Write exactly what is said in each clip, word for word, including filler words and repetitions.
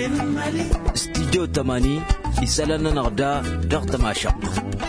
استديو تماني يسألنا نغدا دغت ما شاء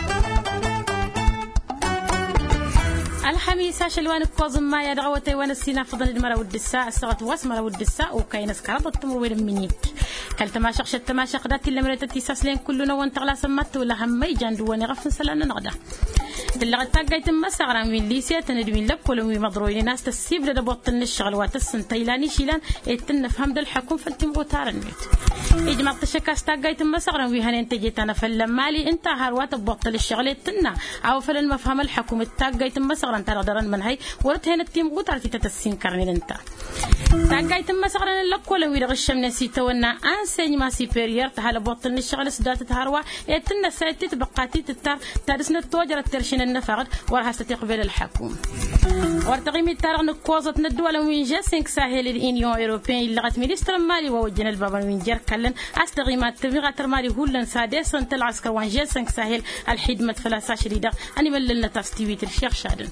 الخميس شلوان كوزم ما يدعوتي وانا السينا فضل المرا والدساء السغط واسمرا والدساء وكاينس كرب التمر وين منيك كلت ما شخش التما شقدات اللي مرت تيساسلين كلنا وانت غلا سمت ولا همي جاندواني غفن سلنا نغدا تلغت تاقيت مسغرا من ليسيا تندوين لك ولا وي مضروين ناس تسيب لدا بوطن الشغل واتسن تيلاني شيلان يتن فهم دل الحكم فالتمغو تارنيت اجمع تشكاس تاقيت مسغرا وي هنين تجيت انا فلمالي انت هروات بوطل الشغل يتنا او فلن مفهم الحكم التاقيت مسغرا ترى درن من هي ورت هنا التيم قطر في تتسين كرنين انت تاقيت مسغرا لك ولا وي غش من سيتونا انسيني ما سيبيريور تهلا بوطن الشغل سدات تهروا يتن سايتت بقاتي تتار تارسنا توجر الترشين النفقد ورها ستقبل الحكومة ورتقيم التارغ كوزت الدول وين جا سينك ساحل الانيون اوروبيين اللي غت مينستر مالي ووجنا الباب وين جر كلن استغيمات تبغى ترمالي هولن سادس انت العسكر وين جا سينك ساحل الحدمه فلاسا شريده اني مللنا تستويت الشيخ شادن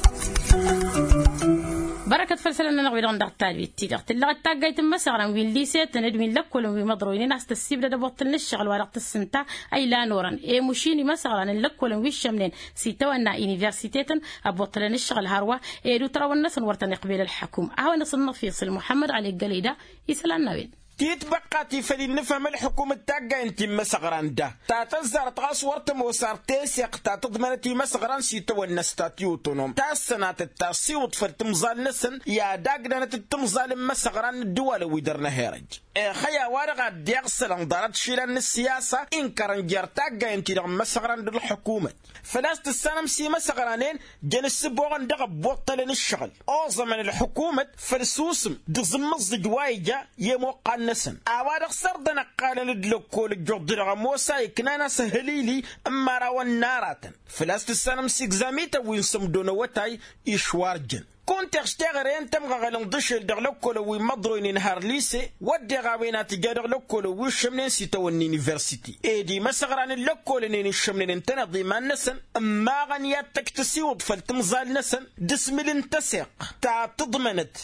بركة فلسلنا نغوي لون دغ تالي تيغ تلا تاغايت مسغرا وين ليسي تندوين لك ولا وي مضروين ناس تسيب لدا بوطن الشغل ورقه السنتا اي لا نورا اي مشيني مسغرا لك ولا وي شمنين سيتو ان يونيفرسيتيتن ابوطلن الشغل هروا اي دو ترى الناس ورتن يقبل الحكومه هاو نص فيصل محمد علي قليده يسلنا وين تيتبقى فلي نفهم الحكومة تاقا انتي مسغران ده تاتزار تغاس ورتم وصار تيسيق تاتضمنتي مسغران سيتو النستاتيوتونوم تاسنات التاسيوط فرتمزال نسن يا داقنا تتمزال مسغران الدول ويدرنا هيرج خيا وارغا ديغسلان دارت شيلان السياسة انكرن جار تاقا انتي لغم مسغران دل الحكومة فلاست السنم سي مسغرانين جنس بوغن دغب بوطلن الشغل او زمن الحكومة فرسوسم دزمز دوايجا يموقع نسن أوارق سردنا قال ندلكو للجودر موسى يكنانا سهليلي أما راوان ناراتن فلاست السنم سيكزاميتا وينسم دون وتاي إشوارجن كنت اشتغل انت مغالن دشل دغلكو لو مضروين نهار ليسي ودي غاوينا تجادر لكو لو شمنين سيتو اليونيفرسيتي ايدي مسغران لكو لنين شمنين انت نظيمان نسن اما غنيات تكتسيوط فالتمزال نسن دسمل انتسيق تا تضمنت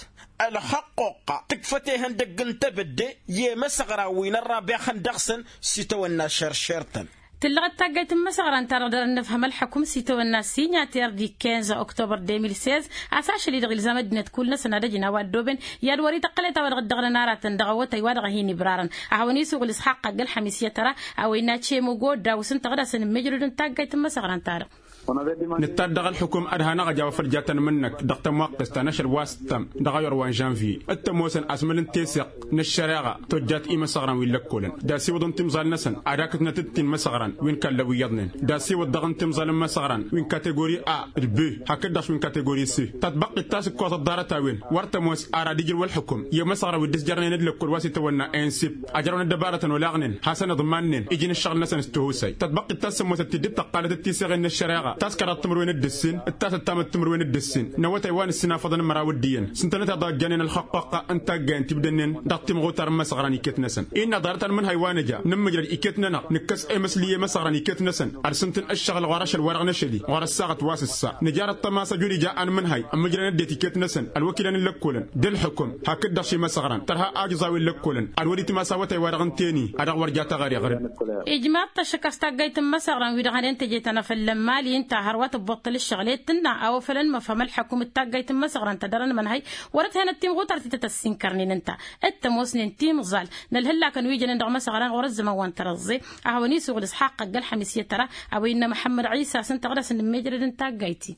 الحقوق تكفتيه هندق انت بدي يه مسغرا وين الرابع خندقسن سيتو الناشر شرطن تلغت تاقيت مسغرا تردر نفهم الحكم سيتو الناس سيناتير دي خمسة أكتوبر ألفين وستة عشر اساش اللي دغل زمدنا كلنا سنه دجنا وادوبن يا دوري تقلت ورغ دغنا نارات دغوت يوادغ هيني برارن اهوني سوق الاسحاق قال خميسيه ترى او يناتشي مو دا وسنت غدا سن مجرد تاقيت مسغرا تار نتدغ الحكم أدهنا جوا فرجاتنا منك دقت موقس تنشر واستم دغير وان جانفي التموسن أسمل تيسق نشريعة تجات إيم صغران ويلا كولن داسي ودن تمزال نسن أراك نتتين مسغران وين كان لو يضنن داسي ودغن تمزال مسغران وين كاتيجوري A الب هكذاش وين كاتيجوري C تطبق التاس كوت الدارة تاوين ورتموس أراديجر والحكم يوم مسغران ودس جرنا ندلك كل واسي تونا إنسب أجرون الدبارة ولاغنن حسن ضمانن يجين الشغل نسن استهوسي تطبق التاس موس تدب تقالة التيسق النشريعة تذكر التمرين الدسين التاس التام التمرين الدسين نوات ايوان السنا فضل مراوديين سنتنا تضا جنين الحقاقه انت جان تبدنن دقتم غوتر مسغراني كتنسن ان دارت من حيوانجا نمجر ايكتنا نكس اي مسليه مسغراني كتنسن ارسنتن الشغل غرش الورق نشدي ورا الساعه واسسا نجار الطماسه جوري جاء من هي امجر نديتي كتنسن الوكيلن لكولن دل حكم هكذا شي مسغران ترها اجزاوي لكولن الوريت ما سوت ورقن تاني ادغ ورجات غير غير اجماع تشكست جايت مسغران ويدغن انت جيتنا فلمالي انت هروات ببطل الشغلات تنا او فلن ما فهم الحكومه تاقيت مسغران تدرن من هي ورت هنا التيم غوتر تتسين كرنين انت التموسن تيم زال نلهلا كان ويجي ندغ مسغران ورز ما وان ترزي اهوني سوق الاسحاق قال خميسيه ترى او ان محمد عيسى سنت غرس مجرد انت تاقيتي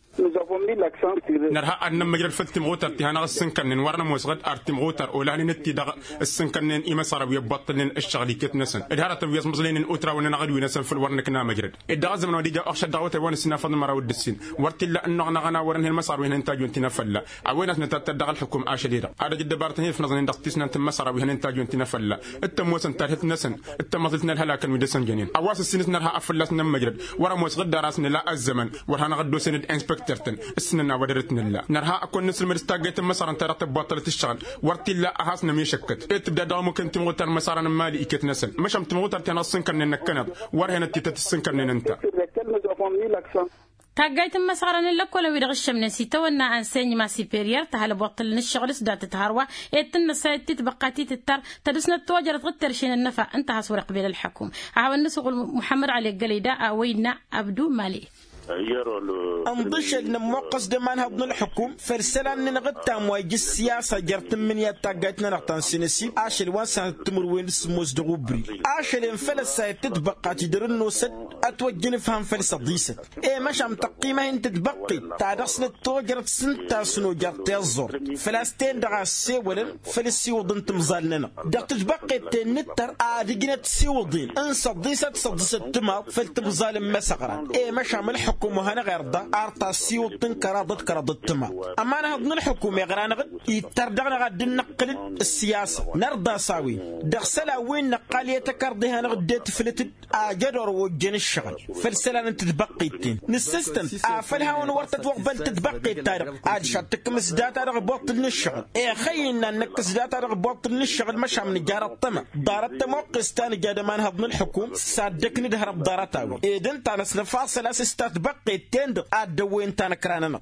نرها ان مجرد فتم غوتر تهنا السن كرنين ورنا موسغد ارتم غوتر اولاني نتي دغ السن كرنين اي مسار ويبطلن الشغل كتنسن ادهرت ويز مزلين اوترا ونغد وينسن في الورنكنا مجرد ادغ زمن ودي جا اخش دعوت وان سنا فضل مرا ودسين ورتلا انه غنا ورن المسار وين انتاج تنفلا اوينات نتدغ الحكم اشديده هذا جد بارتني في نظن دقتسنا انت مسار وين انتاج تنفلا التموسن تارث نسن التمزلتنا الهلاك ودسن جنين اواس السنتنا نرها افلسنا مجرد ورا موس غد راسنا لا الزمن ورها غدو سند انسبكتورتن السننا ودرتنا لا نرها اكون نسل مرستاجيت مسار انت رتب بطلت الشغل ورتلا احاسنا ميشكت تبدا دا ممكن تموتر مسار مالي اكت نسن مش تموتر تنصن كن نكنت ور هنا تتسن كن انت تاجيت مسارن لك ولا ويرغش من سيتو أن أنسان ما سيبيرير تهل بطل الشغل سدات تهروا يتن سايت تبقاتي تتر تدسنا التواجر تغتر شين النفع انتهى صورة قبيل الحكومة عاون نسوق محمد علي الجليدة أوينا أبدو مالي أنضش إن موقس دمان هبن الحكوم فرسلان نغتا مواجه السياسة جرت من يتاقاتنا نغتان سينسي عشر وانسان تمروين سموز دغوبري عشر انفلس تتبقى تدرن وسد أتوجن فهم فلس ضيست إيه مش عم تقيمة انت تبقي تعرسن التوجرت سنتا سنو جرت يزور فلسطين دغا السيولن فلسي وضن تمزالنا دغت تبقي تنتر عادقنا تسيوضين انسا ضيست صدست تما فلتمزال مسغران إيه مش عم الحكوم الحكومة هنا غير ده أرتاسي وتنكر ضد كرضت تما أما أنا هضن الحكومة غير أنا غد يتردغنا غد نقل السياسة نرضى ساوي دخسلا وين نقالية كرضي هنا غد تفلت أجدر وجن الشغل فالسلا أنت تبقي التين نسستن أفلها ونورت وقبل تتبقي التاريخ عاد شاتك مسدات على رباط الشغل إيه خينا إنك مسدات على رباط الشغل مش عم نجار الطمع دارت موقس تاني جاد ما هضن الحكومة صدقني دهرب دارتاوي إيه دنت أنا سنفاصل أسستات بقي تند أدوين تانكراننا.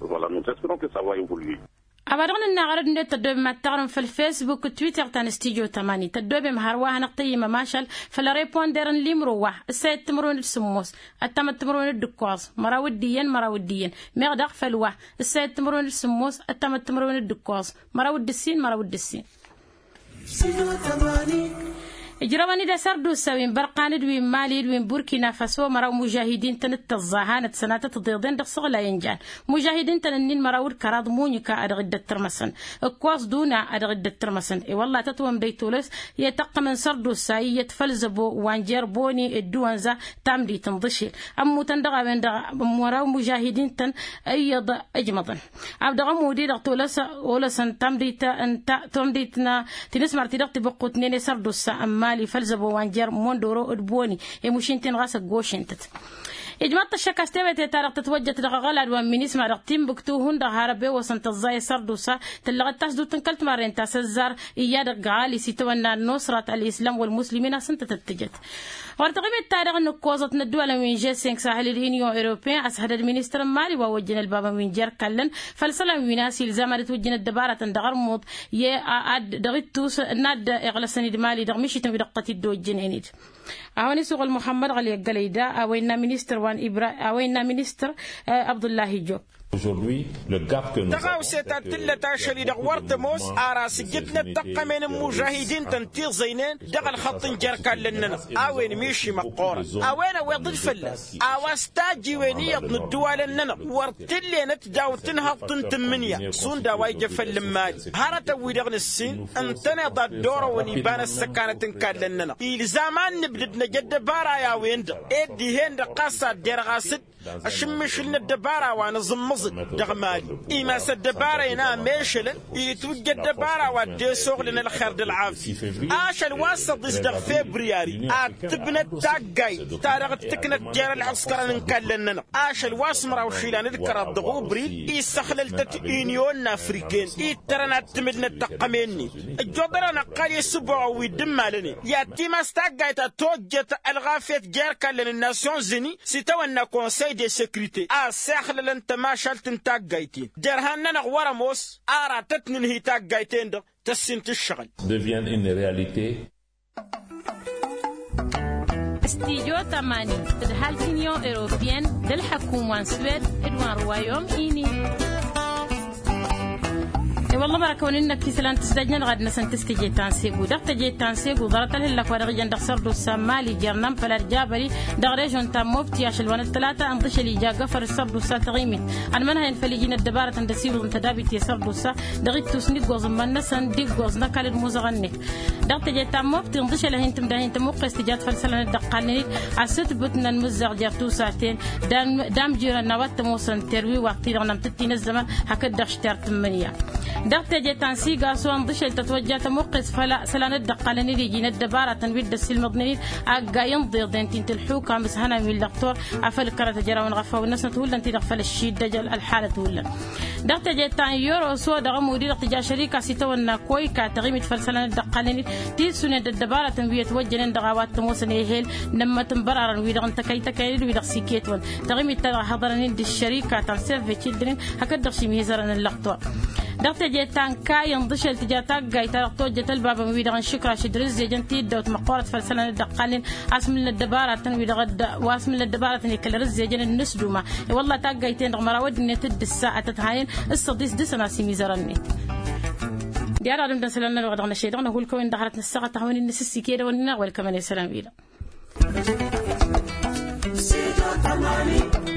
أبغى النعرض إن تدوب ما تعرف في الفيسبوك وتويتر تنستيجو تماني تدوب مهروها نقطي ما ماشل فلا ريبوندرن لي مروح السيد تمرون السموس التم تمرون الدكواز مراوديين مراوديين مغدق فلوه السيد تمرون السموس التم تمرون الدكواز مراود السين مراود السين. إجرامني ده سردو سوين برقان دوين مالي دوين بوركينا فاسو مراو مجاهدين تنت الظاهانة سنة تضيضين دق صغلا ينجان مجاهدين تننين مراور كراض مونيكا أدغد الترمسن اكواس دونا أدغد الترمسن اي والله تتوم ديتولس يتق من سردو ساي يتفلزبو وانجير بوني الدوانزا تامدي تنضشي أمو تندغى من مراو مجاهدين تن أيض أجمضن عبدغا مودي دق تولسا ولسن تامدي تا تامدي تنا تنسمر تدق تبقو تنين سردو سا مالي فلزبو وانجر موندورو ادبوني يمشين تنغاس غوشنتت إجماعات الشكا استوت تارق تتوجه تلغغلاد ومن يسمع رقتين بكتوهن ده هاربي وسنت الزاي سردوسا تلغت تسدو تنكلت مارين تاسزار إياد غالي سيتونا نصرة الإسلام والمسلمين سنت تتجت ورتقيم التاريخ أنه كوزت الدول من جي سينك ساحل اليونيو أوروبيا أسهل المينستر المالي ووجن البابا من جير كلن فالسلام ويناسي الزامة توجن الدبارة دغرمود يه أد دغتوس ناد إغلسني المالي دغمشي تنبدقة الدوجن إنيد أواني سوق المحمد علي الجليدة أوينا مينستر وان إبرا أوينا مينستر عبد الله جوب Aujourd'hui, le gap que nous avons, c'est que تلة تاشري دغورت موس أراس جتنا تقمن مجاهدين تنتير زينين دغل خط جركان لنا أوين ميشي مقورة أوين ويضل فلس أواستاجي وينية الدول لنا ورتلي نتجاو تنهض تنتمنيا سون دواي جفل المال هارتا ويدغن السين انتنا ضد دورة ونيبان السكانة تنكاد لنا إلزامان نبدد نجد بارا يا ويند إدي هند قاسة درغاسد أشمش لنا الدبارة وانا زمزد دغمالي إما سدبارة ينا ميشلن يتوجد دبارة ودي سوغلنا الخير العافي آش الواسط دغ فبراير أتبنى تاقاي تارغ تكنت جير العسكر ننكلننا آش الواس مراوشيلان ذكر الضغوبري يسخلل تتئينيون أفريكين يترنا تمدنا التقميني الجودرنا قال يسبع ويدمالني ياتي ما استاقاي تتوجد الغافيت جير كالن الناسيون زيني سيتوانا كونسي دي سيكريتي أساخلل انت ما شالتن تاقايتين جرهاننا غورموس آرا تتننهي تاقايتين دغ تسنت الشغل deviennent une réalité. استيجو تماني الهالتينيو إيروبيان للحكومة سويد إدوان روايوم إيني والله بركة وننك تسلان تسدجنا غاد نسنتسك جيتان سيبو دقت جيتان سيبو ضرط له لك ورجع دخسر دو السمالي جرنم فلا جابري دغريجون تام مفتي عشان الوان الثلاثة أنضش اللي جا قفر السر دو سا تغيمين أنا منها ينفلجين الدبارة تندسيبو متدابي تيسر دو سا دغيت تسنيد جوز من نسن ديك جوز نكال الموزغني دقت جيتان مفتي أنضش له هنتم ده هنتم موقس تجات فلسلان الدقاني عسيت بتنا المزق جاتو ساعتين دام دام جيران نوات موسن تروي وقتي رغم تتين الزمان هكذا اشترت منيا دغ دقت جتان سيغا سوان دشل تتوجه تمقص فلا سلان الدقالن اللي جينا الدبارة تنبيد السلمضنين أجا ينضي دنتين تلحوكا مسهنا من اللقطور عفل كرة جرا ونغفا والناس تقول أنت دغفل الشيد دجل الحالة تقول دقت جتان يورو سو دغم ودي دقت جا شركة سيتونا كوي كاتغيم تفلسلان الدقالن تيل سنة الدبارة تنبيد توجهن دغوات تموسن يهل لما تنبرر ويدغن تكاي تكاي ويدغ سيكيتون تغيم تدغ حضرنين دي الشركة تنسيف في تشيلدرين هكذا شي ميزرن اللقطور دقت جيتان كاي انضشل تجاتاك جاي ترقطو جتل بابا ويدغن شكرا شدرز جنتي دوت مقورة فلسلان الدقالين اسم الدبارة تنوي دغد واسم الدبارة اللي كل رز جن النسدوما والله تاك جايتين رغم راود ان تد الساعة تتهاين الصديس دسنا سي ميزرني ديار ادم دسلنا بغدغنا الشيء دغنا نقول كوين دهرت الساعة تهون النسسي كده والنغ والكمان السلام بيلا